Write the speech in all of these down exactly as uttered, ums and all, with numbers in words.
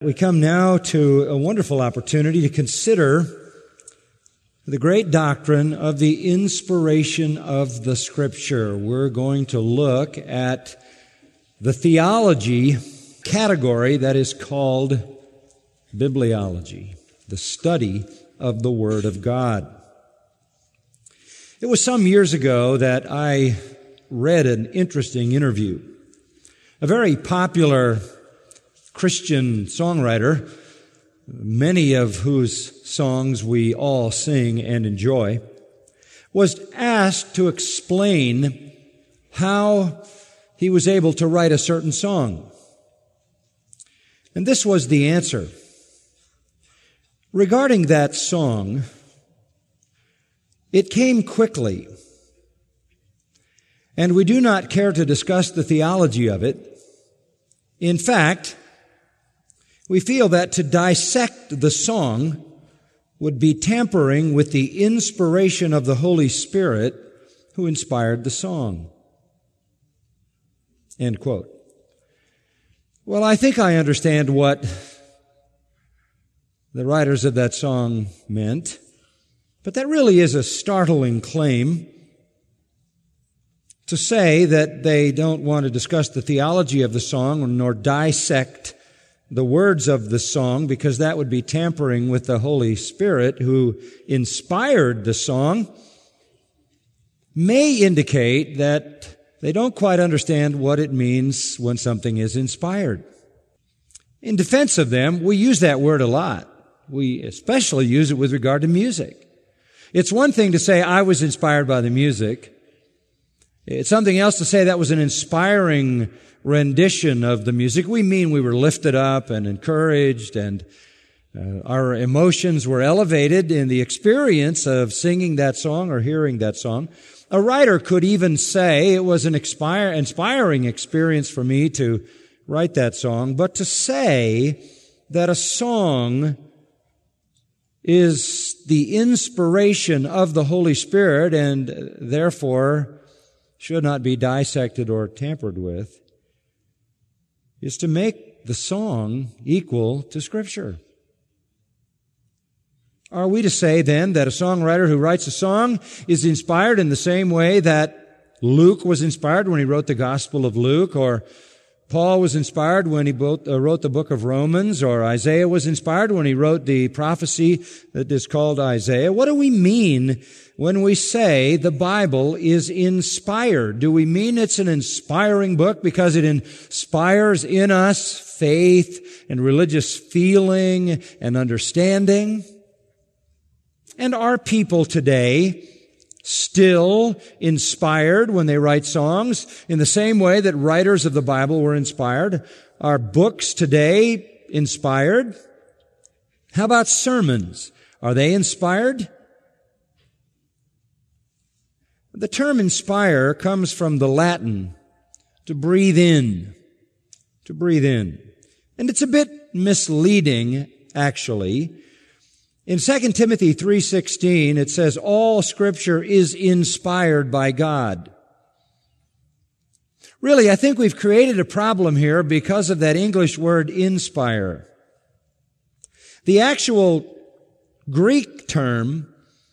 We come now to a wonderful opportunity to consider the great doctrine of the inspiration of the Scripture. We're going to look at the theology category that is called bibliology, the study of the Word of God. It was some years ago that I read an interesting interview. A very popular Christian songwriter, many of whose songs we all sing and enjoy, was asked to explain how he was able to write a certain song. And this was the answer. Regarding that song, it came quickly, and we do not care to discuss the theology of it. In fact, we feel that to dissect the song would be tampering with the inspiration of the Holy Spirit who inspired the song. End quote. Well, I think I understand what the writers of that song meant, but that really is a startling claim to say that they don't want to discuss the theology of the song nor dissect the words of the song, because that would be tampering with the Holy Spirit who inspired the song, may indicate that they don't quite understand what it means when something is inspired. In defense of them, we use that word a lot. We especially use it with regard to music. It's one thing to say, I was inspired by the music. It's something else to say that was an inspiring rendition of the music. We mean we were lifted up and encouraged, and uh, our emotions were elevated in the experience of singing that song or hearing that song. A writer could even say it was an expire, inspiring experience for me to write that song, but to say that a song is the inspiration of the Holy Spirit and therefore should not be dissected or tampered with, is to make the song equal to Scripture. Are we to say then that a songwriter who writes a song is inspired in the same way that Luke was inspired when he wrote the Gospel of Luke, or Paul was inspired when he wrote the book of Romans, or Isaiah was inspired when he wrote the prophecy that is called Isaiah? What do we mean when we say the Bible is inspired? Do we mean it's an inspiring book because it inspires in us faith and religious feeling and understanding? And are people today still inspired when they write songs in the same way that writers of the Bible were inspired? Are books today inspired? How about sermons? Are they inspired? The term inspire comes from the Latin, to breathe in, to breathe in. And it's a bit misleading, actually. In Second Timothy three sixteen, it says, all Scripture is inspired by God. Really, I think we've created a problem here because of that English word inspire. The actual Greek term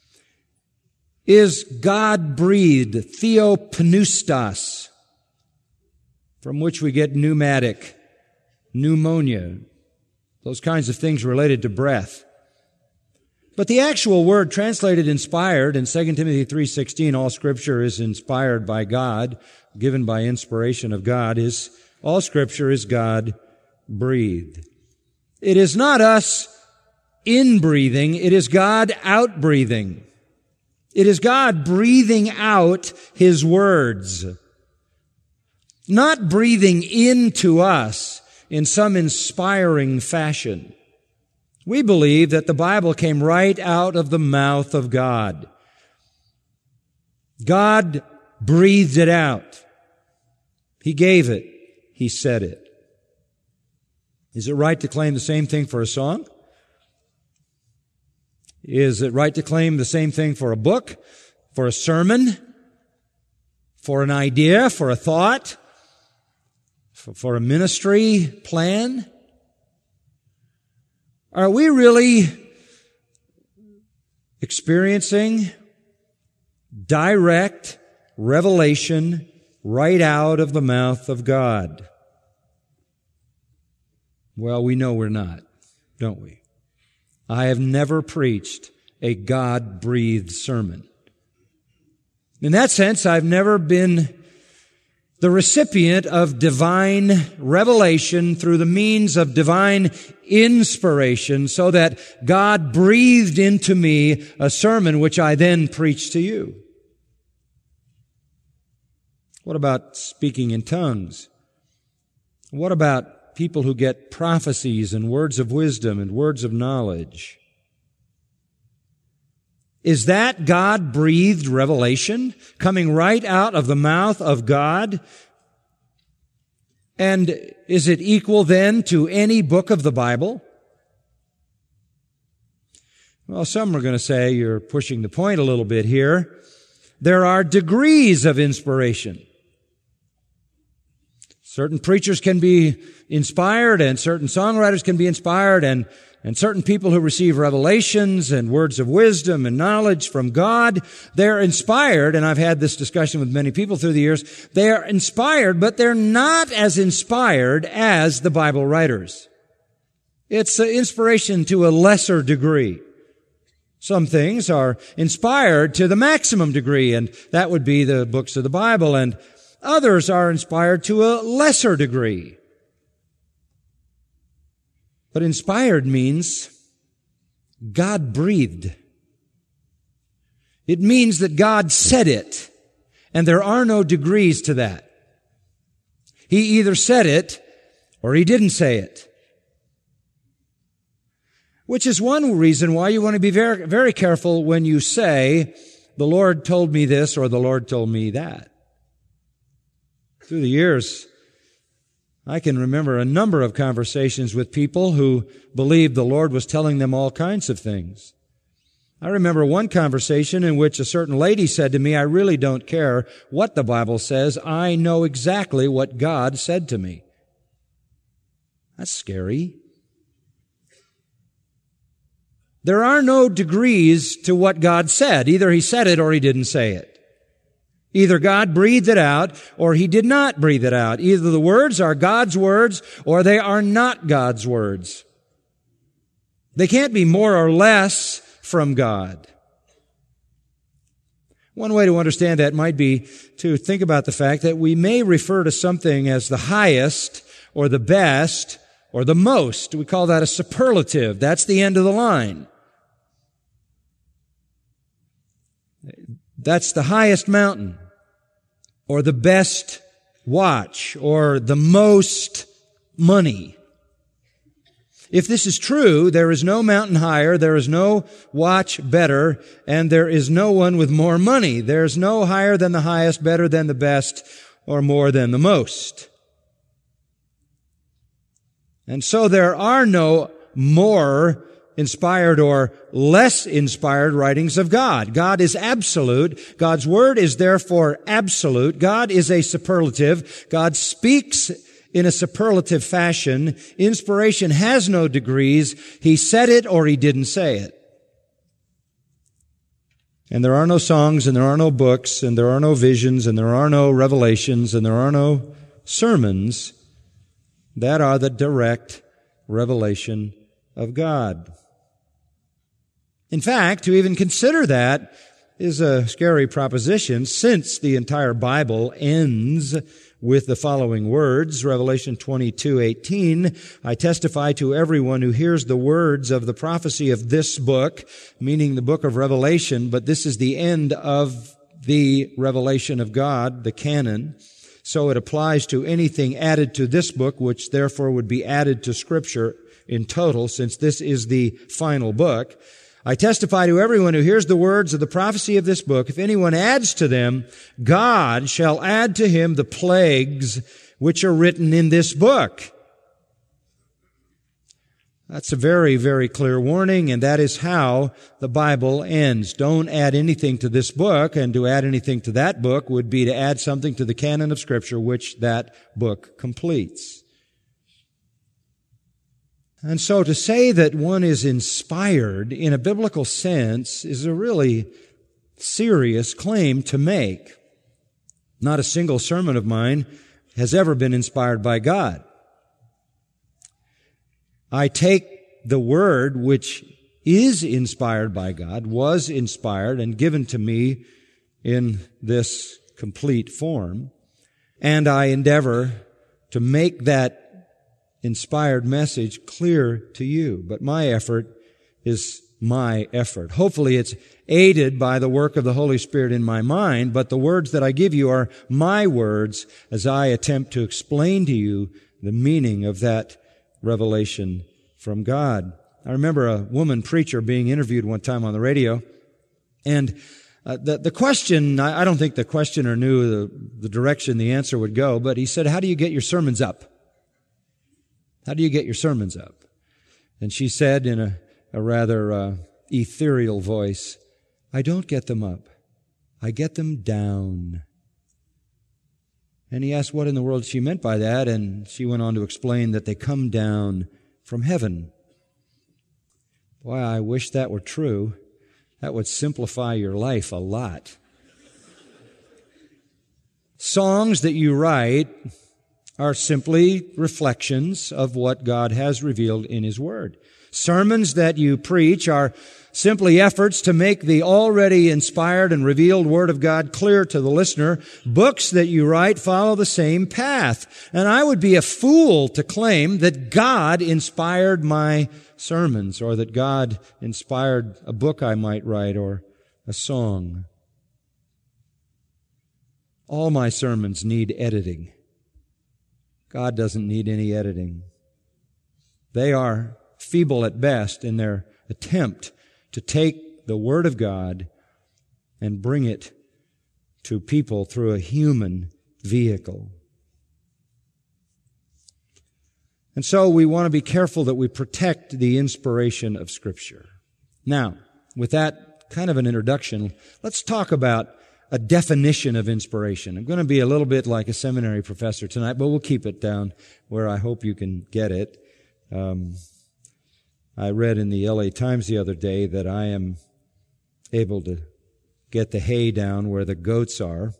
is God-breathed, theopneustos, from which we get pneumatic, pneumonia, those kinds of things related to breath. But the actual word translated inspired in Second Timothy three sixteen, all Scripture is inspired by God, given by inspiration of God, is all Scripture is God-breathed. It is not us in-breathing, it is God out-breathing. It is God breathing out His words, not breathing into us in some inspiring fashion. We believe that the Bible came right out of the mouth of God. God breathed it out. He gave it. He said it. Is it right to claim the same thing for a song? Is it right to claim the same thing for a book, for a sermon, for an idea, for a thought, for, for a ministry plan? Are we really experiencing direct revelation right out of the mouth of God? Well, we know we're not, don't we? I have never preached a God-breathed sermon. In that sense, I've never been the recipient of divine revelation through the means of divine inspiration so that God breathed into me a sermon which I then preach to you. What about speaking in tongues? What about people who get prophecies and words of wisdom and words of knowledge? Is that God-breathed revelation coming right out of the mouth of God? And is it equal then to any book of the Bible? Well, some are going to say you're pushing the point a little bit here. There are degrees of inspiration. Certain preachers can be inspired, and certain songwriters can be inspired, and And certain people who receive revelations and words of wisdom and knowledge from God, they're inspired, and I've had this discussion with many people through the years, they are inspired, but they're not as inspired as the Bible writers. It's inspiration to a lesser degree. Some things are inspired to the maximum degree, and that would be the books of the Bible, and others are inspired to a lesser degree. But inspired means God breathed. It means that God said it, and there are no degrees to that. He either said it or He didn't say it. Which is one reason why you want to be very, very careful when you say, the Lord told me this or the Lord told me that. Through the years, I can remember a number of conversations with people who believed the Lord was telling them all kinds of things. I remember one conversation in which a certain lady said to me, I really don't care what the Bible says. I know exactly what God said to me. That's scary. There are no degrees to what God said. Either He said it or He didn't say it. Either God breathed it out or He did not breathe it out. Either the words are God's words or they are not God's words. They can't be more or less from God. One way to understand that might be to think about the fact that we may refer to something as the highest or the best or the most. We call that a superlative. That's the end of the line. That's the highest mountain, or the best watch, or the most money. If this is true, there is no mountain higher, there is no watch better, and there is no one with more money. There's no higher than the highest, better than the best, or more than the most. And so there are no more inspired or less inspired writings of God. God is absolute. God's Word is therefore absolute. God is a superlative. God speaks in a superlative fashion. Inspiration has no degrees. He said it or He didn't say it. And there are no songs, and there are no books, and there are no visions, and there are no revelations, and there are no sermons that are the direct revelation of God. In fact, to even consider that is a scary proposition, since the entire Bible ends with the following words, Revelation twenty-two eighteen, I testify to everyone who hears the words of the prophecy of this book, meaning the book of Revelation, but this is the end of the revelation of God, the canon. So it applies to anything added to this book, which therefore would be added to Scripture in total, since this is the final book. I testify to everyone who hears the words of the prophecy of this book, if anyone adds to them, God shall add to him the plagues which are written in this book. That's a very, very clear warning, and that is how the Bible ends. Don't add anything to this book, and to add anything to that book would be to add something to the canon of Scripture, which that book completes. And so to say that one is inspired in a biblical sense is a really serious claim to make. Not a single sermon of mine has ever been inspired by God. I take the Word which is inspired by God, was inspired and given to me in this complete form, and I endeavor to make that inspired message clear to you. But my effort is my effort. Hopefully it's aided by the work of the Holy Spirit in my mind, but the words that I give you are my words as I attempt to explain to you the meaning of that revelation from God. I remember a woman preacher being interviewed one time on the radio, and uh, the, the question, I, I don't think the questioner knew the, the direction the answer would go, but he said, how do you get your sermons up? How do you get your sermons up? And she said in a, a rather uh, ethereal voice, I don't get them up. I get them down. And he asked what in the world she meant by that, and she went on to explain that they come down from heaven. Boy, I wish that were true. That would simplify your life a lot. Songs that you write are simply reflections of what God has revealed in His Word. Sermons that you preach are simply efforts to make the already inspired and revealed Word of God clear to the listener. Books that you write follow the same path. And I would be a fool to claim that God inspired my sermons, or that God inspired a book I might write, or a song. All my sermons need editing. God doesn't need any editing. They are feeble at best in their attempt to take the Word of God and bring it to people through a human vehicle. And so we want to be careful that we protect the inspiration of Scripture. Now, with that kind of an introduction, let's talk about a definition of inspiration. I'm going to be a little bit like a seminary professor tonight, but we'll keep it down where I hope you can get it. Um, I read in the L A Times the other day that I am able to get the hay down where the goats are.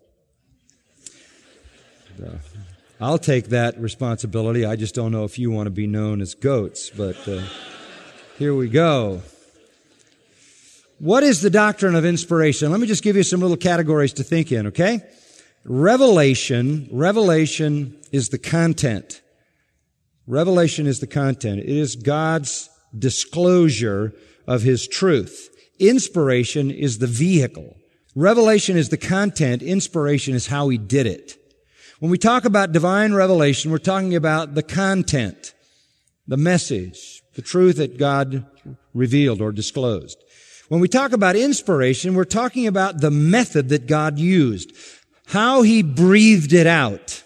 Uh, I'll take that responsibility. I just don't know if you want to be known as goats, but uh, here we go. What is the doctrine of inspiration? Let me just give you some little categories to think in, okay? Revelation, revelation is the content. Revelation is the content. It is God's disclosure of His truth. Inspiration is the vehicle. Revelation is the content. Inspiration is how He did it. When we talk about divine revelation, we're talking about the content, the message, the truth that God revealed or disclosed. When we talk about inspiration, we're talking about the method that God used, how He breathed it out.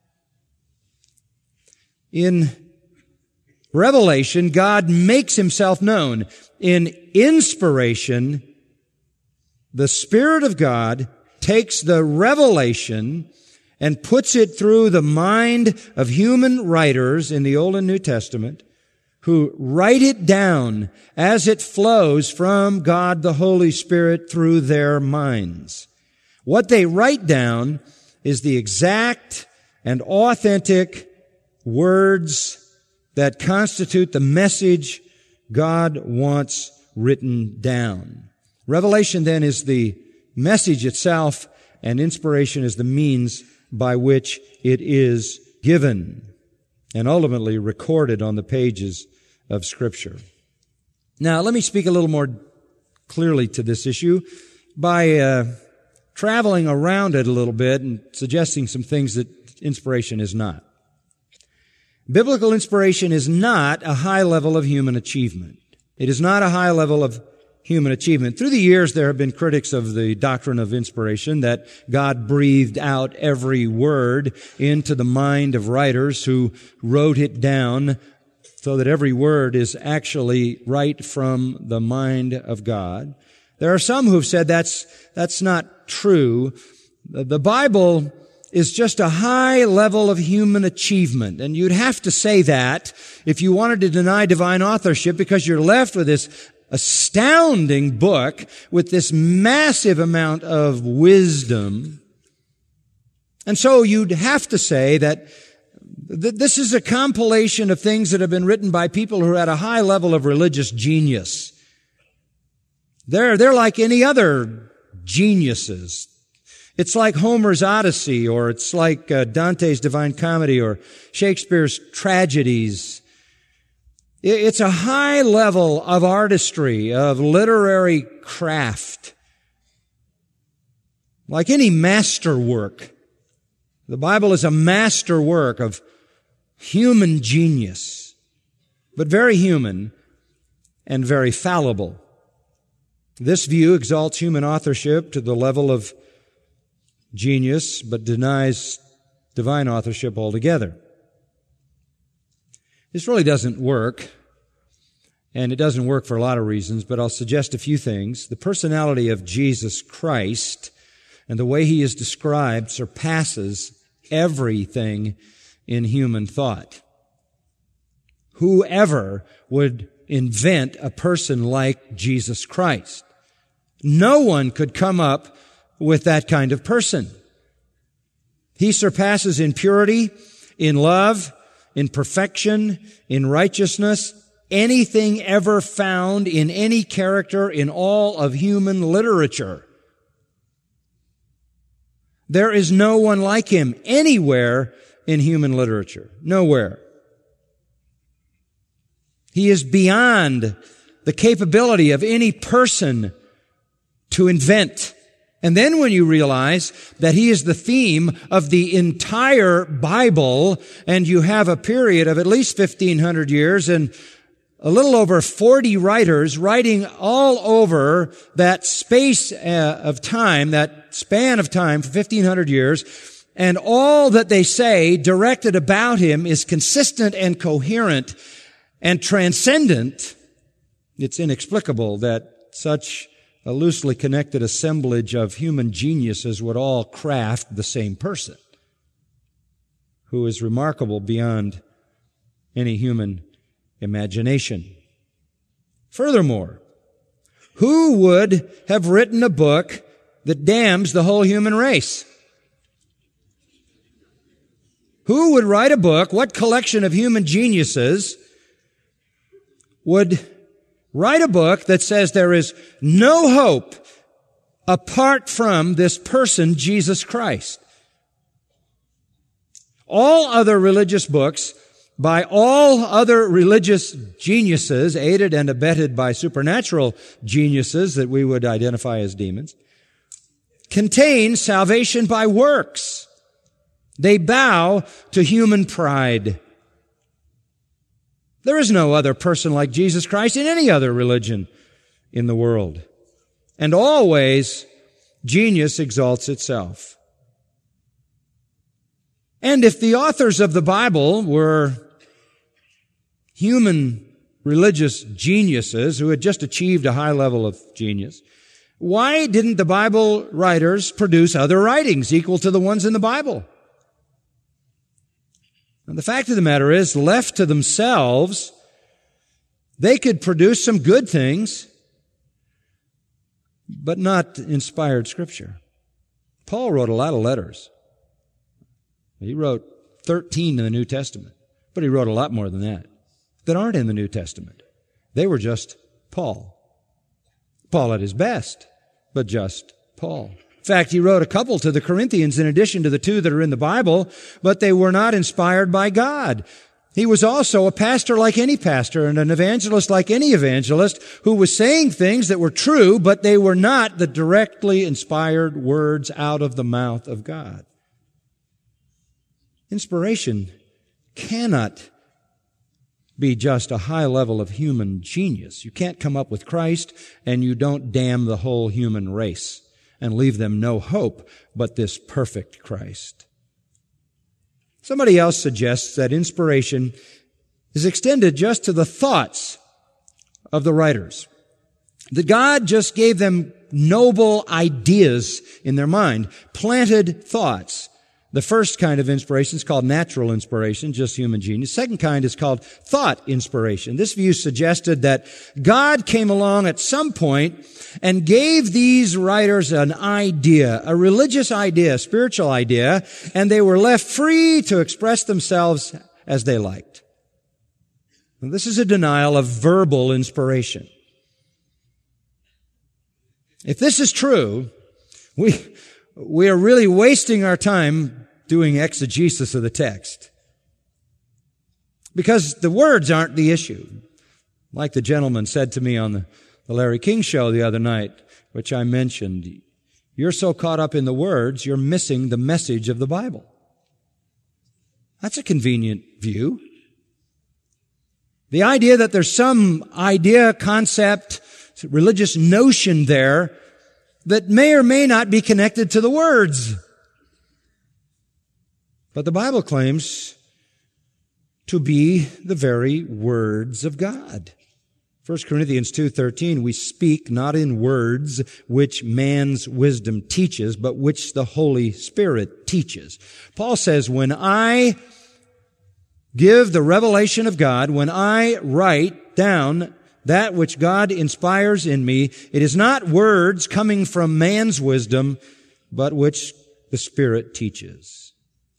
In revelation, God makes Himself known. In inspiration, the Spirit of God takes the revelation and puts it through the mind of human writers in the Old and New Testament, who write it down as it flows from God the Holy Spirit through their minds. What they write down is the exact and authentic words that constitute the message God wants written down. Revelation then is the message itself, and inspiration is the means by which it is given and ultimately recorded on the pages of Scripture. Now, let me speak a little more clearly to this issue by uh, traveling around it a little bit and suggesting some things that inspiration is not. Biblical inspiration is not a high level of human achievement. It is not a high level of human achievement. Through the years, there have been critics of the doctrine of inspiration, that God breathed out every word into the mind of writers who wrote it down so that every word is actually right from the mind of God. There are some who've said that's, that's not true. The Bible is just a high level of human achievement. And you'd have to say that if you wanted to deny divine authorship, because you're left with this astounding book with this massive amount of wisdom. And so you'd have to say that th- this is a compilation of things that have been written by people who had a high level of religious genius. They're, they're like any other geniuses. It's like Homer's Odyssey, or it's like uh, Dante's Divine Comedy, or Shakespeare's tragedies. It's a high level of artistry, of literary craft. Like any masterwork. The Bible is a masterwork of human genius, but very human and very fallible. This view exalts human authorship to the level of genius, but denies divine authorship altogether. This really doesn't work, and it doesn't work for a lot of reasons, but I'll suggest a few things. The personality of Jesus Christ and the way He is described surpasses everything in human thought. Whoever would invent a person like Jesus Christ? No one could come up with that kind of person. He surpasses in purity, in love, in perfection, in righteousness, anything ever found in any character in all of human literature. There is no one like Him anywhere in human literature. Nowhere. He is beyond the capability of any person to invent. And then when you realize that He is the theme of the entire Bible, and you have a period of at least fifteen hundred years and a little over forty writers writing all over that space uh, of time, that span of time for fifteen hundred years, and all that they say directed about Him is consistent and coherent and transcendent, it's inexplicable that such a loosely connected assemblage of human geniuses would all craft the same person, who is remarkable beyond any human imagination. Furthermore, who would have written a book that damns the whole human race? Who would write a book, what collection of human geniuses would write a book that says there is no hope apart from this person, Jesus Christ? All other religious books by all other religious geniuses, aided and abetted by supernatural geniuses that we would identify as demons, contain salvation by works. They bow to human pride. There is no other person like Jesus Christ in any other religion in the world. And always, genius exalts itself. And if the authors of the Bible were human religious geniuses who had just achieved a high level of genius, why didn't the Bible writers produce other writings equal to the ones in the Bible? And the fact of the matter is, left to themselves, they could produce some good things, but not inspired Scripture. Paul wrote a lot of letters. He wrote thirteen in the New Testament, but he wrote a lot more than that, that aren't in the New Testament. They were just Paul. Paul at his best, but just Paul. In fact, he wrote a couple to the Corinthians in addition to the two that are in the Bible, but they were not inspired by God. He was also a pastor like any pastor and an evangelist like any evangelist who was saying things that were true, but they were not the directly inspired words out of the mouth of God. Inspiration cannot be just a high level of human genius. You can't come up with Christ and you don't damn the whole human race and leave them no hope but this perfect Christ. Somebody else suggests that inspiration is extended just to the thoughts of the writers. That God just gave them noble ideas in their mind, planted thoughts The first kind of inspiration is called natural inspiration, just human genius. Second kind is called thought inspiration. This view suggested that God came along at some point and gave these writers an idea, a religious idea, a spiritual idea, and they were left free to express themselves as they liked. Now, this is a denial of verbal inspiration. If this is true, we we are really wasting our time doing exegesis of the text. Because the words aren't the issue. Like the gentleman said to me on the, the Larry King show the other night, which I mentioned, you're so caught up in the words, you're missing the message of the Bible. That's a convenient view. The idea that there's some idea, concept, religious notion there that may or may not be connected to the words. But the Bible claims to be the very words of God. First Corinthians two thirteen, we speak not in words which man's wisdom teaches, but which the Holy Spirit teaches. Paul says, when I give the revelation of God, when I write down that which God inspires in me, it is not words coming from man's wisdom, but which the Spirit teaches.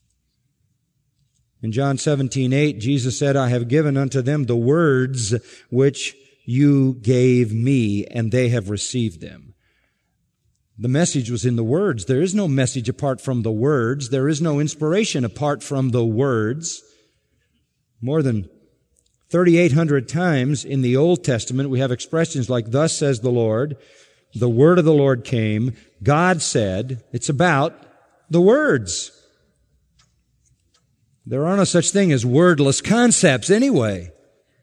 In John seventeen eight, Jesus said, I have given unto them the words which you gave me, and they have received them. The message was in the words. There is no message apart from the words. There is no inspiration apart from the words. More than thirty-eight hundred times in the Old Testament, we have expressions like, thus says the Lord, the word of the Lord came, God said. It's about the words. There are no such thing as wordless concepts anyway.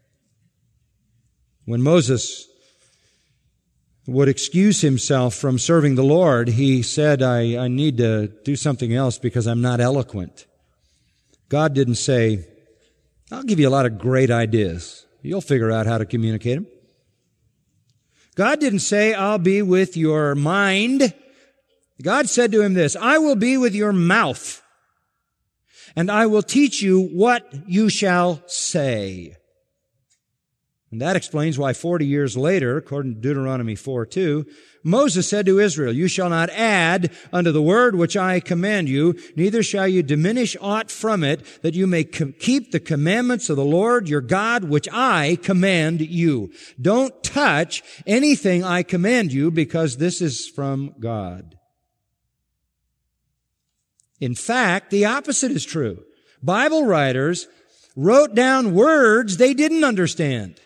When Moses would excuse himself from serving the Lord, he said, I, I need to do something else because I'm not eloquent. God didn't say, I'll give you a lot of great ideas. You'll figure out how to communicate them. God didn't say, I'll be with your mind. God said to him this, I will be with your mouth, and I will teach you what you shall say. And that explains why forty years later, according to Deuteronomy four two, Moses said to Israel, you shall not add unto the word which I command you, neither shall you diminish aught from it, that you may com- keep the commandments of the Lord your God, which I command you. Don't touch anything I command you, because this is from God. In fact, the opposite is true. Bible writers wrote down words they didn't understand.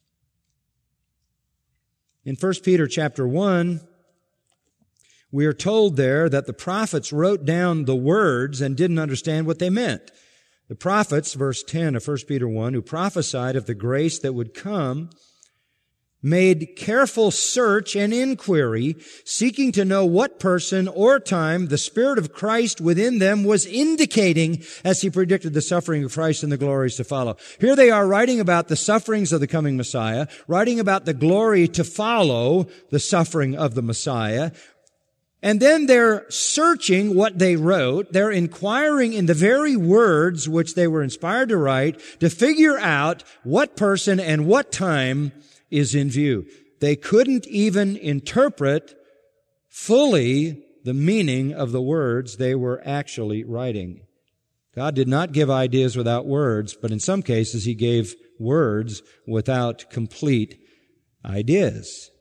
In First Peter chapter one, we are told there that the prophets wrote down the words and didn't understand what they meant. The prophets, verse ten of First Peter one, who prophesied of the grace that would come, made careful search and inquiry, seeking to know what person or time the Spirit of Christ within them was indicating as he predicted the suffering of Christ and the glories to follow. Here they are writing about the sufferings of the coming Messiah, writing about the glory to follow the suffering of the Messiah, and then they're searching what they wrote. They're inquiring in the very words which they were inspired to write to figure out what person and what time is in view. They couldn't even interpret fully the meaning of the words they were actually writing. God did not give ideas without words, but in some cases He gave words without complete ideas.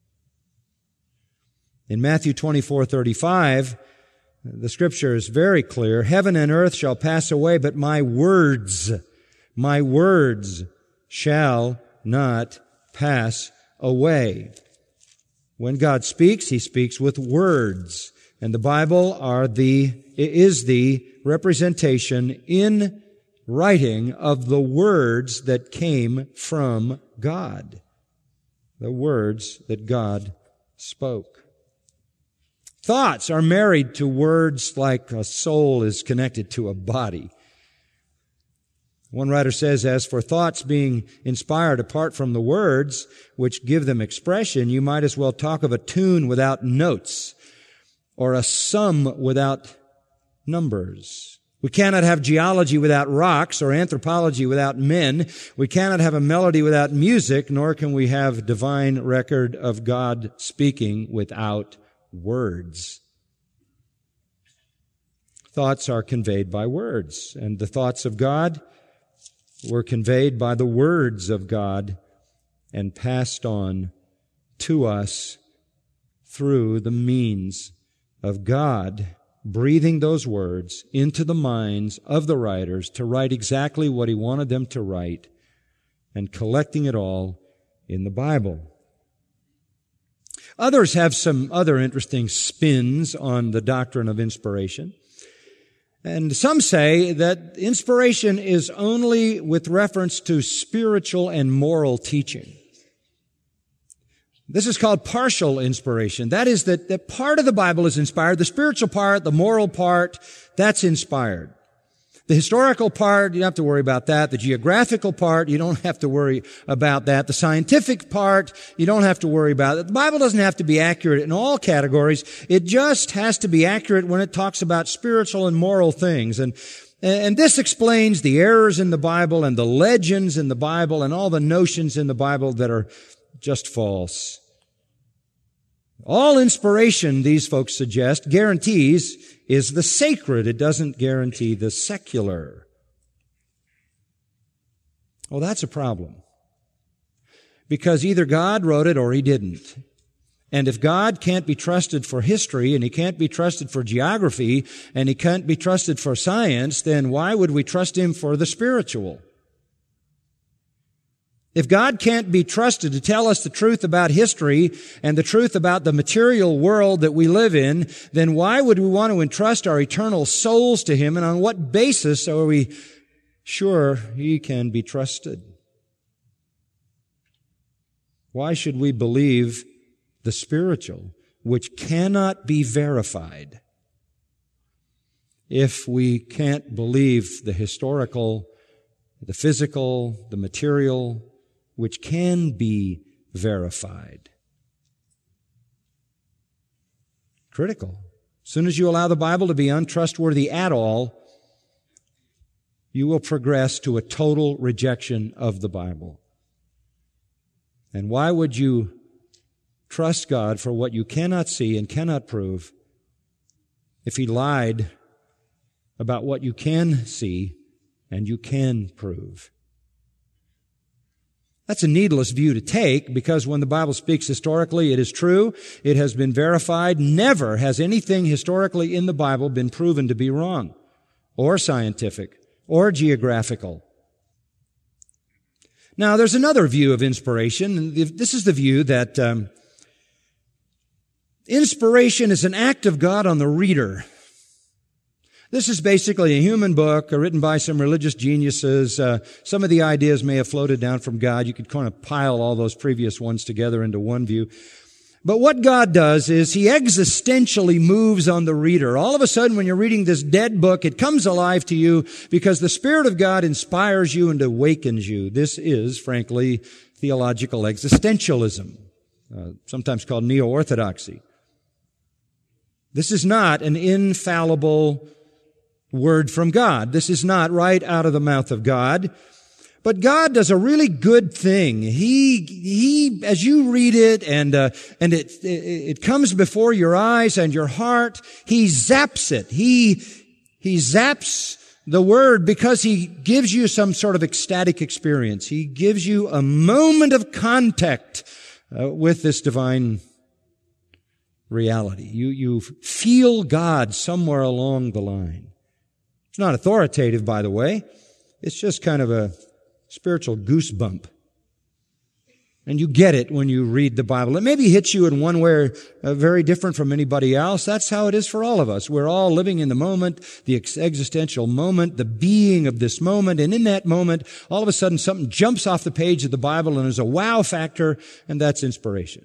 In Matthew twenty-four thirty-five, the Scripture is very clear. Heaven and earth shall pass away, but my words, my words shall not pass away. When God speaks, He speaks with words. And the Bible are the, is the representation in writing of the words that came from God. The words that God spoke. Thoughts are married to words like a soul is connected to a body. One writer says, as for thoughts being inspired apart from the words which give them expression, you might as well talk of a tune without notes, or a sum without numbers. We cannot have geology without rocks or anthropology without men. We cannot have a melody without music, nor can we have divine record of God speaking without words. Thoughts are conveyed by words, and the thoughts of God were conveyed by the words of God and passed on to us through the means of God breathing those words into the minds of the writers to write exactly what He wanted them to write and collecting it all in the Bible. Others have some other interesting spins on the doctrine of inspiration. And some say that inspiration is only with reference to spiritual and moral teaching. This is called partial inspiration. That is that, that part of the Bible is inspired. The spiritual part, the moral part, that's inspired. The historical part, you don't have to worry about that. The geographical part, you don't have to worry about that. The scientific part, you don't have to worry about it. The Bible doesn't have to be accurate in all categories. It just has to be accurate when it talks about spiritual and moral things. And And this explains the errors in the Bible and the legends in the Bible and all the notions in the Bible that are just false. All inspiration, these folks suggest, guarantees is the sacred. It doesn't guarantee the secular. Well, that's a problem. Because either God wrote it or He didn't. And if God can't be trusted for history, and He can't be trusted for geography, and He can't be trusted for science, then why would we trust Him for the spiritual? If God can't be trusted to tell us the truth about history and the truth about the material world that we live in, then why would we want to entrust our eternal souls to Him, and on what basis are we sure He can be trusted? Why should we believe the spiritual, which cannot be verified, if we can't believe the historical, the physical, the material, which can be verified? Critical. As soon as you allow the Bible to be untrustworthy at all, you will progress to a total rejection of the Bible. And why would you trust God for what you cannot see and cannot prove if He lied about what you can see and you can prove? That's a needless view to take, because when the Bible speaks historically, it is true. It has been verified. Never has anything historically in the Bible been proven to be wrong, or scientific, or geographical. Now, there's another view of inspiration. This is the view that um, inspiration is an act of God on the reader. This is basically a human book written by some religious geniuses. Uh, some of the ideas may have floated down from God. You could kind of pile all those previous ones together into one view. But what God does is He existentially moves on the reader. All of a sudden, when you're reading this dead book, it comes alive to you because the Spirit of God inspires you and awakens you. This is, frankly, theological existentialism, uh, sometimes called neo-orthodoxy. This is not an infallible word from God. This is not right out of the mouth of God. But God does a really good thing. He, He, as you read it and, uh, and it, it, it comes before your eyes and your heart, He zaps it. He, He zaps the Word because He gives you some sort of ecstatic experience. He gives you a moment of contact uh, with this divine reality. You, you feel God somewhere along the line. It's not authoritative, by the way. It's just kind of a spiritual goosebump. And you get it when you read the Bible. It maybe hits you in one way uh, very different from anybody else. That's how it is for all of us. We're all living in the moment, the ex- existential moment, the being of this moment. And in that moment, all of a sudden something jumps off the page of the Bible and there's a wow factor, and that's inspiration.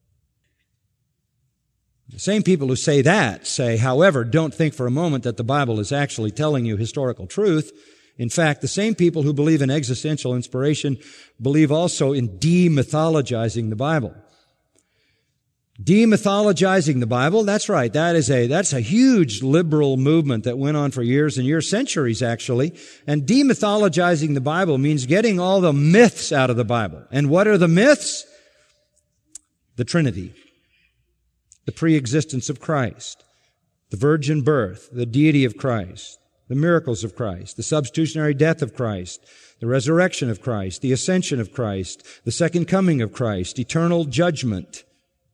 The same people who say that say, however, don't think for a moment that the Bible is actually telling you historical truth. In fact, the same people who believe in existential inspiration believe also in demythologizing the Bible. Demythologizing the Bible, that's right. That is a, that's a huge liberal movement that went on for years and years, centuries actually. And demythologizing the Bible means getting all the myths out of the Bible. And what are the myths? The Trinity, the pre-existence of Christ, the virgin birth, the deity of Christ, the miracles of Christ, the substitutionary death of Christ, the resurrection of Christ, the ascension of Christ, the second coming of Christ, eternal judgment.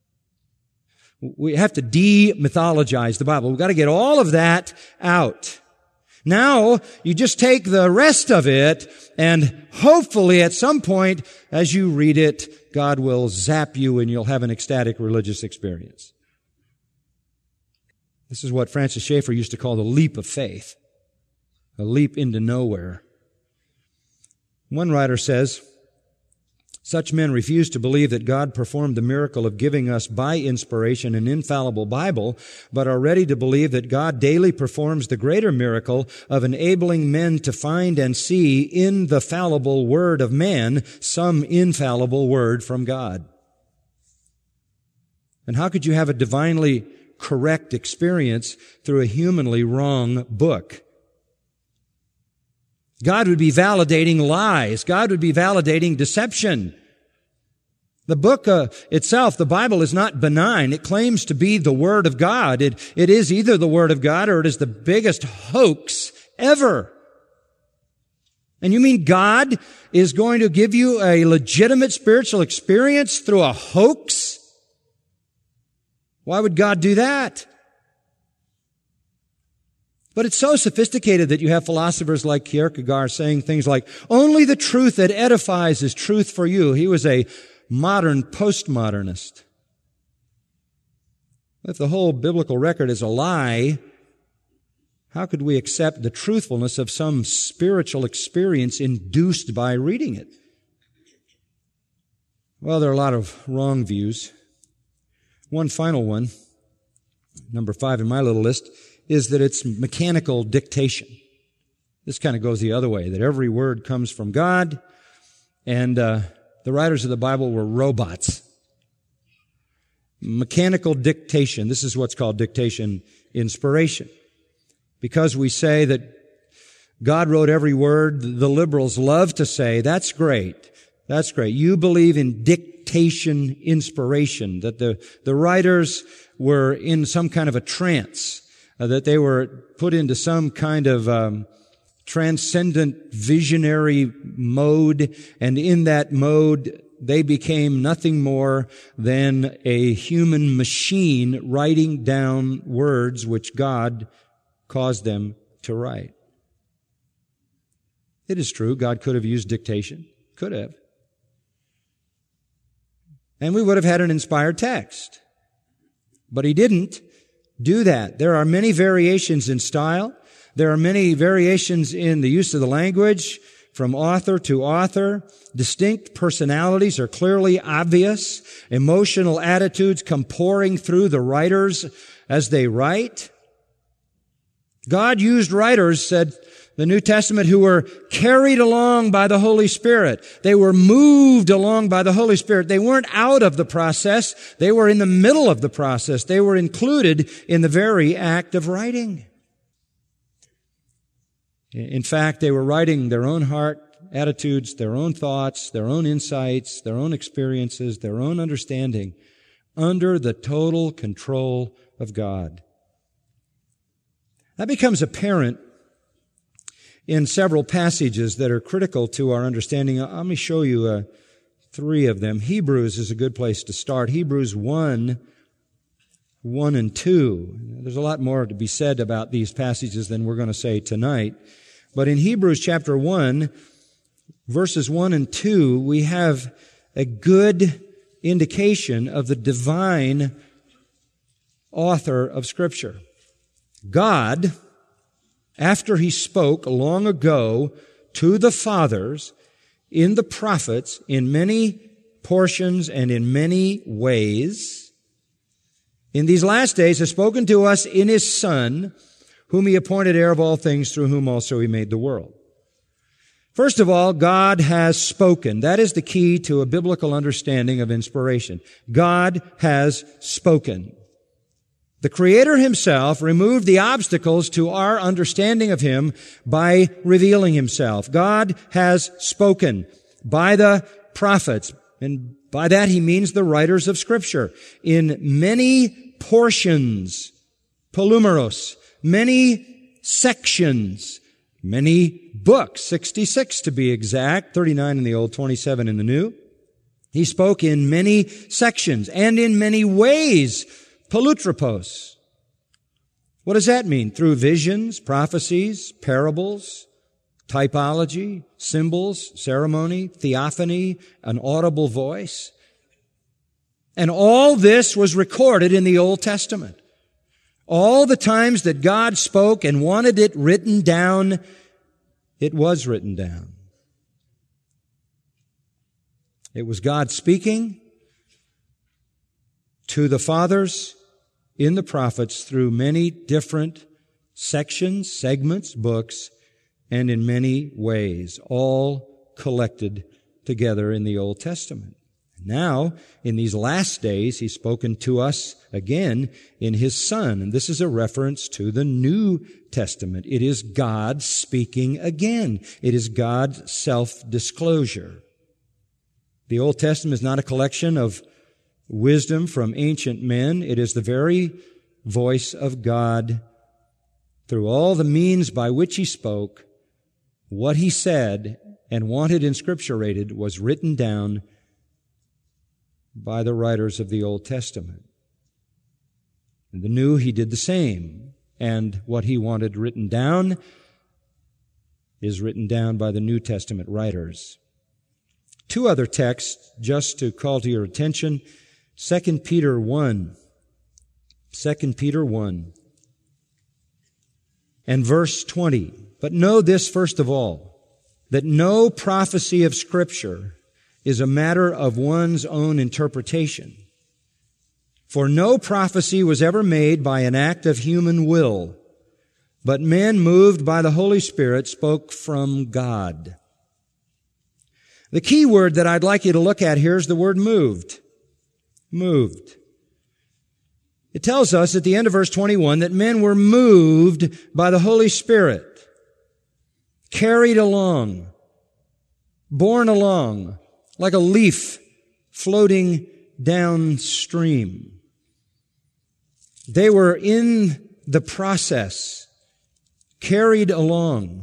We have to demythologize the Bible. We've got to get all of that out. Now, you just take the rest of it, and hopefully at some point, as you read it, God will zap you and you'll have an ecstatic religious experience. This is what Francis Schaeffer used to call the leap of faith, a leap into nowhere. One writer says, such men refuse to believe that God performed the miracle of giving us by inspiration an infallible Bible, but are ready to believe that God daily performs the greater miracle of enabling men to find and see in the fallible word of man some infallible word from God. And how could you have a divinely correct experience through a humanly wrong book? God would be validating lies. God would be validating deception. The book uh, itself, the Bible, is not benign. It claims to be the Word of God. It, it is either the Word of God or it is the biggest hoax ever. And you mean God is going to give you a legitimate spiritual experience through a hoax? Why would God do that? But it's so sophisticated that you have philosophers like Kierkegaard saying things like, only the truth that edifies is truth for you. He was a modern postmodernist. If the whole biblical record is a lie, how could we accept the truthfulness of some spiritual experience induced by reading it? Well, there are a lot of wrong views. One final one, number five in my little list, is that it's mechanical dictation. This kind of goes the other way, that every word comes from God, and uh, the writers of the Bible were robots. Mechanical dictation. This is what's called dictation inspiration. Because we say that God wrote every word, the liberals love to say, that's great. That's great. You believe in dictation inspiration, that the, the writers were in some kind of a trance, uh, that they were put into some kind of um, transcendent visionary mode, and in that mode they became nothing more than a human machine writing down words which God caused them to write. It is true, God could have used dictation. Could have. And we would have had an inspired text. But He didn't do that. There are many variations in style. There are many variations in the use of the language from author to author. Distinct personalities are clearly obvious. Emotional attitudes come pouring through the writers as they write. God used writers, said the New Testament, who were carried along by the Holy Spirit. They were moved along by the Holy Spirit. They weren't out of the process. They were in the middle of the process. They were included in the very act of writing. In fact, they were writing their own heart attitudes, their own thoughts, their own insights, their own experiences, their own understanding under the total control of God. That becomes apparent in several passages that are critical to our understanding. Let me show you uh, three of them. Hebrews is a good place to start. Hebrews one, one and two. There's a lot more to be said about these passages than we're going to say tonight. But in Hebrews chapter one, verses one and two, we have a good indication of the divine author of Scripture. God, after He spoke long ago to the fathers in the prophets in many portions and in many ways, in these last days has spoken to us in His Son, whom He appointed heir of all things, through whom also He made the world. First of all, God has spoken. That is the key to a biblical understanding of inspiration. God has spoken. The Creator Himself removed the obstacles to our understanding of Him by revealing Himself. God has spoken by the prophets, and by that He means the writers of Scripture, in many portions, polumeros, many sections, many books, sixty-six to be exact, thirty-nine in the Old, twenty-seven in the New. He spoke in many sections and in many ways, palutropos. What does that mean? Through visions, prophecies, parables, typology, symbols, ceremony, theophany, an audible voice. And all this was recorded in the Old Testament. All the times that God spoke and wanted it written down, it was written down. It was God speaking to the fathers in the prophets through many different sections, segments, books, and in many ways, all collected together in the Old Testament. Now, in these last days, He's spoken to us again in His Son, and this is a reference to the New Testament. It is God speaking again. It is God's self-disclosure. The Old Testament is not a collection of wisdom from ancient men. It is the very voice of God through all the means by which He spoke. What He said and wanted inscripturated was written down by the writers of the Old Testament. In the New, He did the same. And what He wanted written down is written down by the New Testament writers. Two other texts just to call to your attention. Second Peter one. Second Peter one. And verse twenty. But know this first of all, that no prophecy of Scripture is a matter of one's own interpretation. For no prophecy was ever made by an act of human will, but men moved by the Holy Spirit spoke from God. The key word that I'd like you to look at here is the word moved. Moved. It tells us at the end of verse twenty-one that men were moved by the Holy Spirit, carried along, borne along, like a leaf floating downstream. They were in the process, carried along.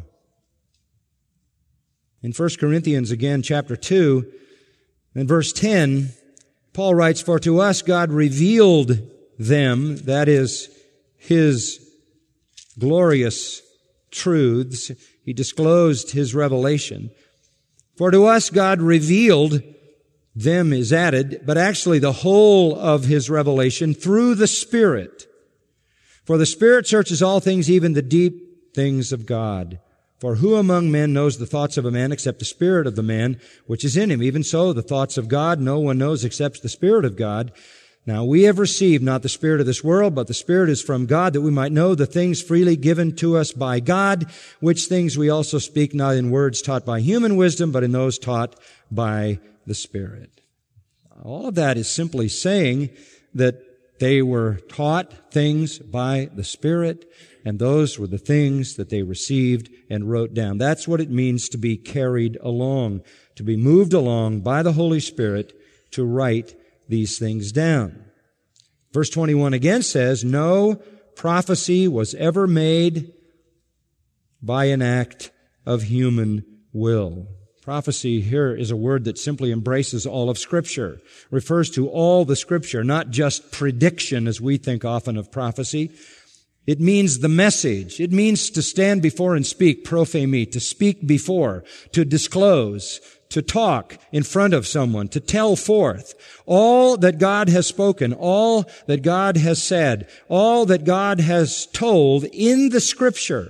In First Corinthians again, chapter two, and verse ten, Paul writes, For to us God revealed them, that is, His glorious truths. He disclosed His revelation. For to us God revealed, them is added, but actually the whole of His revelation through the Spirit. For the Spirit searches all things, even the deep things of God. For who among men knows the thoughts of a man except the spirit of the man which is in him? Even so, the thoughts of God no one knows except the Spirit of God. Now we have received not the spirit of this world, but the Spirit is from God, that we might know the things freely given to us by God, which things we also speak not in words taught by human wisdom, but in those taught by the Spirit. All of that is simply saying that they were taught things by the Spirit, and those were the things that they received and wrote down. That's what it means to be carried along, to be moved along by the Holy Spirit to write these things down. Verse twenty-one again says, no prophecy was ever made by an act of human will. Prophecy here is a word that simply embraces all of Scripture, refers to all the Scripture, not just prediction as we think often of prophecy. It means the message. It means to stand before and speak, prophemi, to speak before, to disclose, to talk in front of someone, to tell forth all that God has spoken, all that God has said, all that God has told in the Scripture.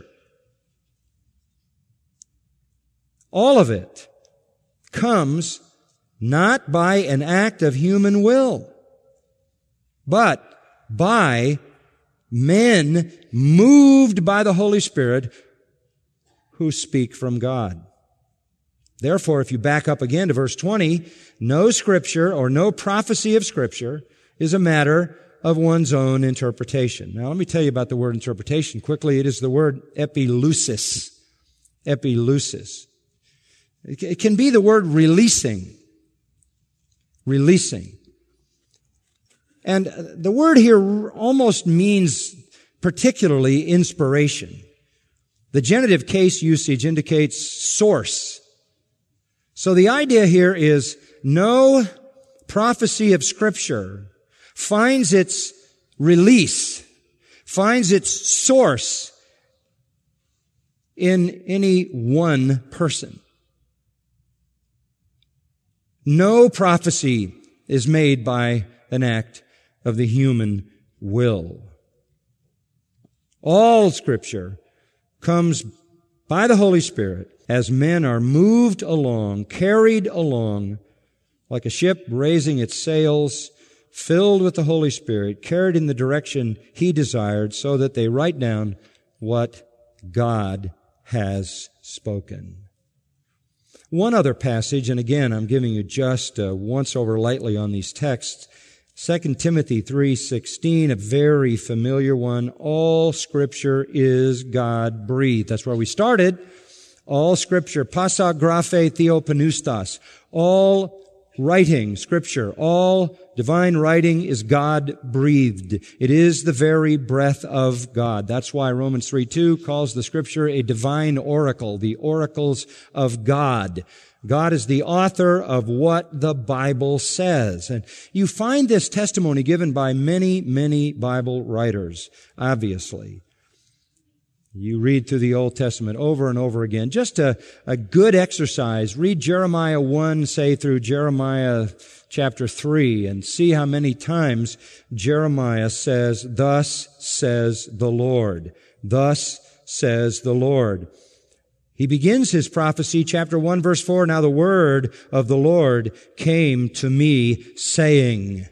All of it comes not by an act of human will, but by men moved by the Holy Spirit who speak from God. Therefore, if you back up again to verse twenty, no scripture or no prophecy of scripture is a matter of one's own interpretation. Now, let me tell you about the word interpretation quickly. It is the word epilusis. Epilusis. It can be the word releasing. Releasing. And the word here almost means particularly inspiration. The genitive case usage indicates source. So the idea here is no prophecy of Scripture finds its release, finds its source in any one person. No prophecy is made by an act of the human will. All Scripture comes by the Holy Spirit as men are moved along, carried along, like a ship raising its sails, filled with the Holy Spirit, carried in the direction He desired, so that they write down what God has spoken. One other passage, and again, I'm giving you just a once-over lightly on these texts, Second Timothy three sixteen, a very familiar one. All Scripture is God-breathed. That's where we started. All Scripture, pasa graphe theopneustos. All writing, Scripture, all divine writing is God-breathed. It is the very breath of God. That's why Romans three two calls the Scripture a divine oracle, the oracles of God. God is the author of what the Bible says. And you find this testimony given by many, many Bible writers, obviously. You read through the Old Testament over and over again. Just a, a good exercise. Read Jeremiah one, say through Jeremiah chapter three, and see how many times Jeremiah says, "Thus says the Lord. Thus says the Lord." He begins his prophecy, chapter one, verse four, "Now the word of the Lord came to me, saying."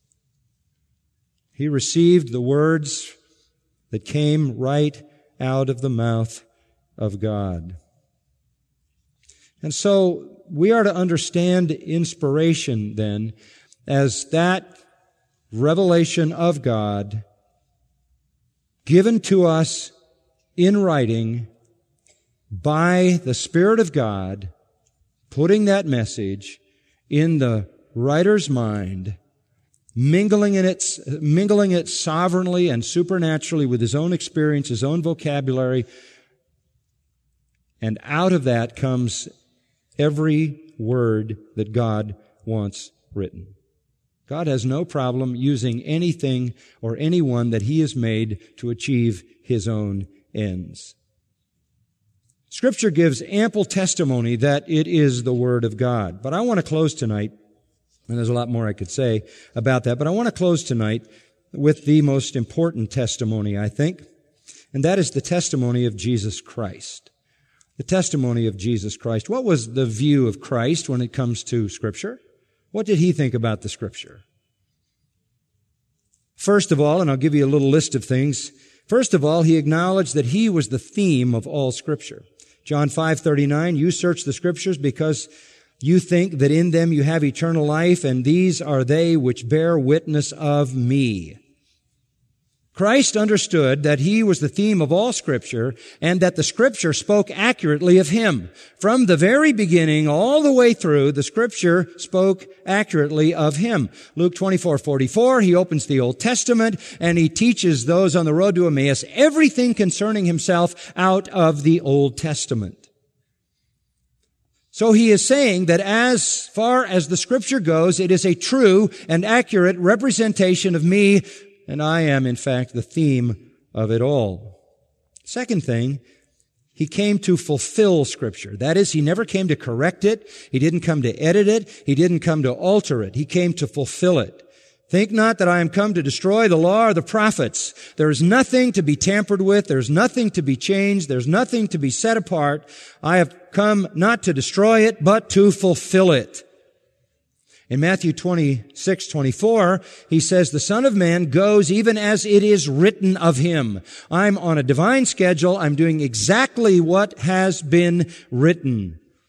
He received the words that came right out of the mouth of God. And so we are to understand inspiration then as that revelation of God given to us in writing by the Spirit of God, putting that message in the writer's mind, mingling in it, mingling it sovereignly and supernaturally with his own experience, his own vocabulary, and out of that comes every word that God wants written. God has no problem using anything or anyone that He has made to achieve His own ends. Scripture gives ample testimony that it is the Word of God. But I want to close tonight, and there's a lot more I could say about that, but I want to close tonight with the most important testimony, I think, and that is the testimony of Jesus Christ. The testimony of Jesus Christ. What was the view of Christ when it comes to Scripture? What did He think about the Scripture? First of all, and I'll give you a little list of things, first of all, He acknowledged that He was the theme of all Scripture. John five thirty-nine, "You search the Scriptures because you think that in them you have eternal life, and these are they which bear witness of me." Christ understood that He was the theme of all Scripture and that the Scripture spoke accurately of Him. From the very beginning all the way through, the Scripture spoke accurately of Him. Luke twenty-four forty-four, He opens the Old Testament and He teaches those on the road to Emmaus everything concerning Himself out of the Old Testament. So He is saying that as far as the Scripture goes, it is a true and accurate representation of me, and I am, in fact, the theme of it all. Second thing, He came to fulfill Scripture. That is, He never came to correct it. He didn't come to edit it. He didn't come to alter it. He came to fulfill it. Think not that I am come to destroy the law or the prophets. There is nothing to be tampered with. There's nothing to be changed. There's nothing to be set apart. I have come not to destroy it, but to fulfill it. In Matthew twenty-six twenty-four, He says, "The Son of Man goes even as it is written of Him." I'm on a divine schedule. I'm doing exactly what has been written.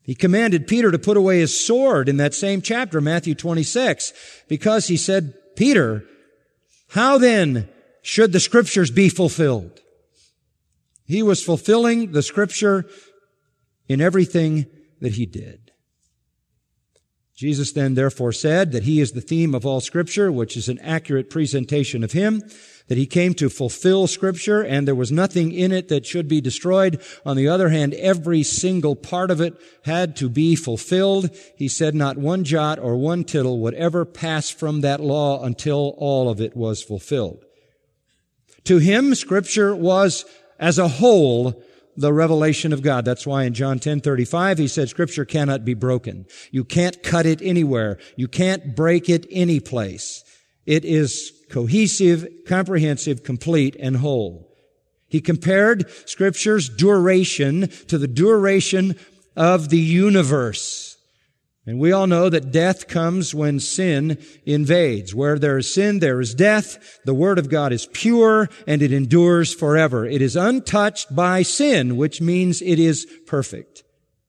He commanded Peter to put away his sword in that same chapter, Matthew twenty-six, because he said, Peter, how then should the Scriptures be fulfilled? He was fulfilling the Scripture in everything that he did. Jesus then therefore said that he is the theme of all Scripture, which is an accurate presentation of him, that he came to fulfill Scripture, and there was nothing in it that should be destroyed. On the other hand, every single part of it had to be fulfilled. He said not one jot or one tittle would ever pass from that law until all of it was fulfilled. To him, Scripture was, as a whole, the revelation of God. That's why in John ten thirty-five he said Scripture cannot be broken. You can't cut it anywhere. You can't break it any place. It is cohesive, comprehensive, complete, and whole. He compared Scripture's duration to the duration of the universe. And we all know that death comes when sin invades. Where there is sin, there is death. The Word of God is pure, and it endures forever. It is untouched by sin, which means it is perfect.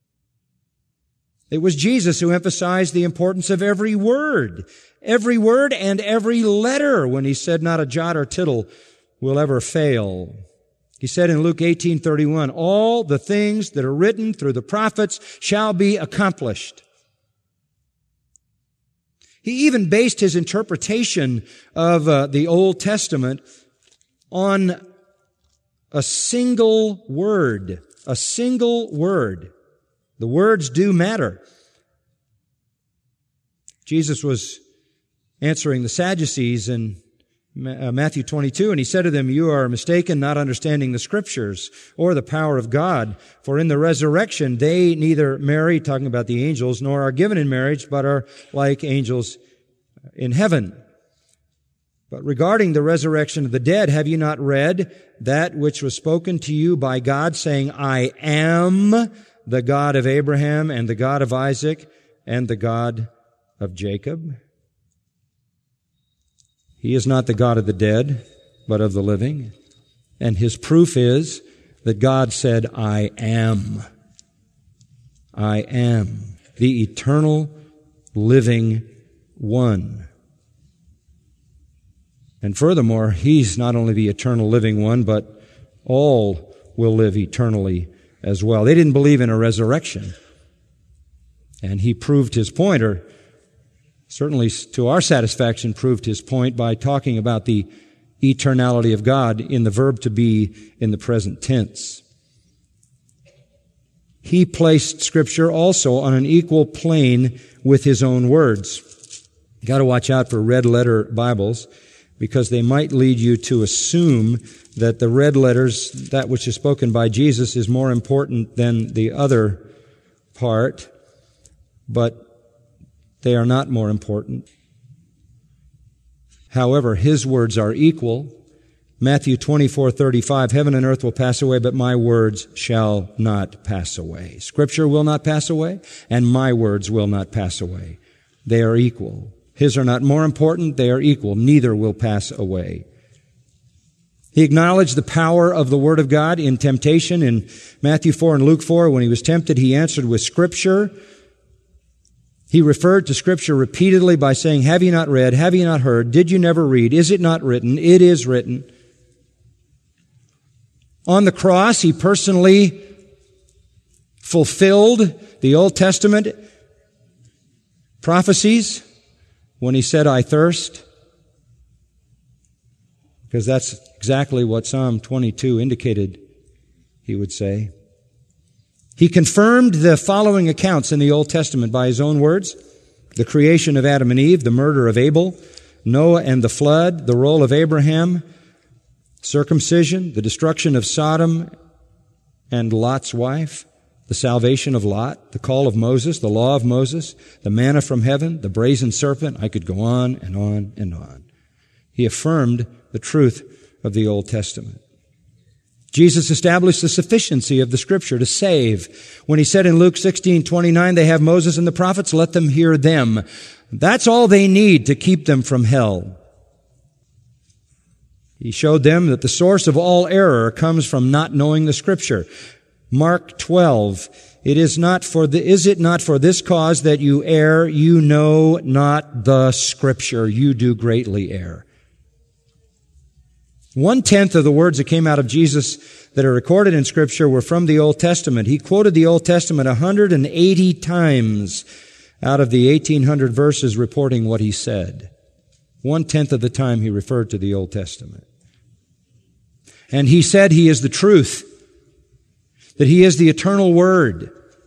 It was Jesus who emphasized the importance of every word, every word and every letter, when he said not a jot or tittle will ever fail. He said in Luke eighteen thirty-one, all the things that are written through the prophets shall be accomplished. He even based his interpretation of uh, the Old Testament on a single word, a single word. The words do matter. Jesus was answering the Sadducees in Matthew twenty-two, and he said to them, you are mistaken, not understanding the Scriptures or the power of God. For in the resurrection, they neither marry, talking about the angels, nor are given in marriage, but are like angels in heaven. But regarding the resurrection of the dead, have you not read that which was spoken to you by God, saying, I am the God of Abraham and the God of Isaac and the God of Jacob? He is not the God of the dead, but of the living. And his proof is that God said, I am. I am the eternal living one. And furthermore, he's not only the eternal living one, but all will live eternally as well. They didn't believe in a resurrection. And he proved his point, or certainly to our satisfaction proved his point, by talking about the eternality of God in the verb to be in the present tense. He placed Scripture also on an equal plane with his own words. You got to watch out for red letter Bibles, because they might lead you to assume that the red letters, that which is spoken by Jesus, is more important than the other part, but they are not more important. However, his words are equal. Matthew twenty-four thirty-five, heaven and earth will pass away, but my words shall not pass away. Scripture will not pass away, and my words will not pass away. They are equal. His are not more important, they are equal. Neither will pass away. He acknowledged the power of the Word of God in temptation. In Matthew four and Luke four, when he was tempted, he answered with Scripture. He referred to Scripture repeatedly by saying, have you not read? Have you not heard? Did you never read? Is it not written? It is written. On the cross, he personally fulfilled the Old Testament prophecies when he said, I thirst. Because that's exactly what Psalm twenty-two indicated he would say. He confirmed the following accounts in the Old Testament by his own words: the creation of Adam and Eve, the murder of Abel, Noah and the flood, the role of Abraham, circumcision, the destruction of Sodom and Lot's wife, the salvation of Lot, the call of Moses, the law of Moses, the manna from heaven, the brazen serpent. I could go on and on and on. He affirmed the truth of the Old Testament. Jesus established the sufficiency of the Scripture to save. When he said in Luke sixteen twenty-nine, they have Moses and the prophets, let them hear them. That's all they need to keep them from hell. He showed them that the source of all error comes from not knowing the Scripture. Mark twelve It is not for the, is it not for this cause that you err? You know not the Scripture. You do greatly err. One-tenth of the words that came out of Jesus that are recorded in Scripture were from the Old Testament. He quoted the Old Testament one hundred eighty times out of the eighteen hundred verses reporting what he said. One-tenth of the time he referred to the Old Testament. And he said he is the truth, that he is the eternal Word.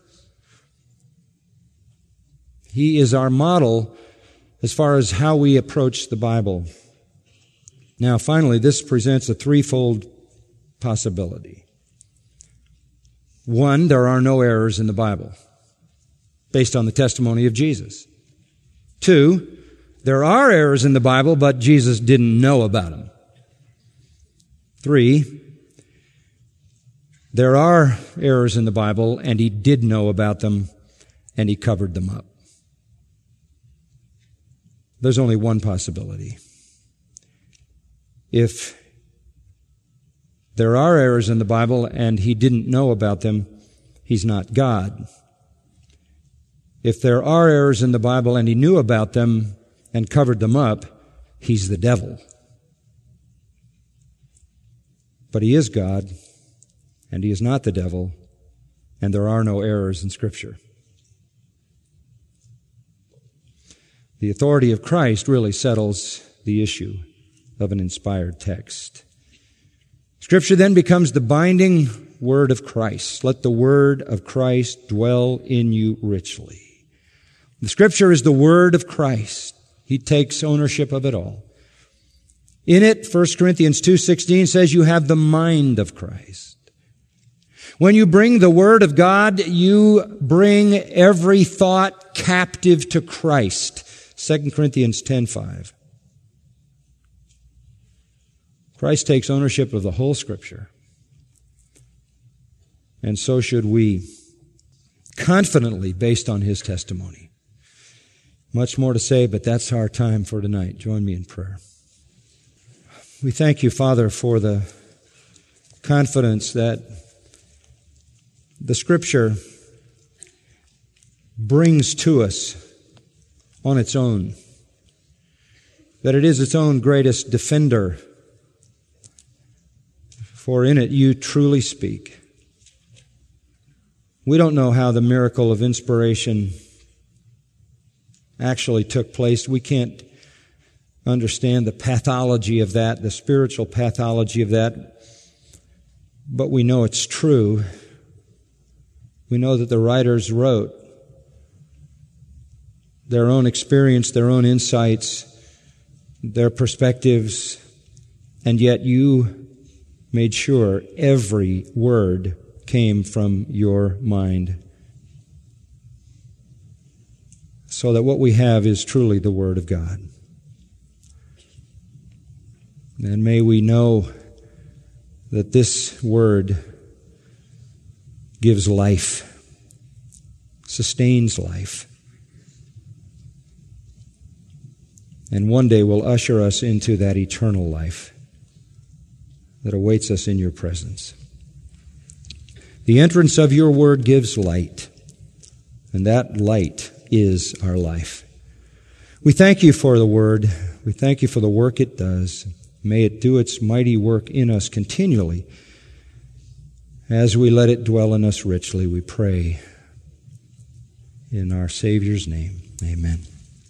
He is our model as far as how we approach the Bible. Now, finally, this presents a threefold possibility. One, there are no errors in the Bible, based on the testimony of Jesus. Two, there are errors in the Bible, but Jesus didn't know about them. Three, there are errors in the Bible, and he did know about them, and he covered them up. There's only one possibility. If there are errors in the Bible and he didn't know about them, he's not God. If there are errors in the Bible and he knew about them and covered them up, he's the devil. But he is God, and he is not the devil, and there are no errors in Scripture. The authority of Christ really settles the issue of an inspired text. Scripture then becomes the binding word of Christ. Let the word of Christ dwell in you richly. The Scripture is the word of Christ. He takes ownership of it all. In it, First Corinthians two sixteen says you have the mind of Christ. When you bring the word of God, you bring every thought captive to Christ. Second Corinthians ten five. Christ takes ownership of the whole Scripture. And so should we, confidently based on his testimony. Much more to say, but that's our time for tonight. Join me in prayer. We thank you, Father, for the confidence that the Scripture brings to us on its own, that it is its own greatest defender. For in it you truly speak. We don't know how the miracle of inspiration actually took place. We can't understand the pathology of that, the spiritual pathology of that, but we know it's true. We know that the writers wrote their own experience, their own insights, their perspectives, and yet you made sure every word came from your mind, so that what we have is truly the Word of God. And may we know that this Word gives life, sustains life, and one day will usher us into that eternal life that awaits us in your presence. The entrance of your word gives light, and that light is our life. We thank you for the word. We thank you for the work it does. May it do its mighty work in us continually as we let it dwell in us richly, we pray in our Savior's name. Amen.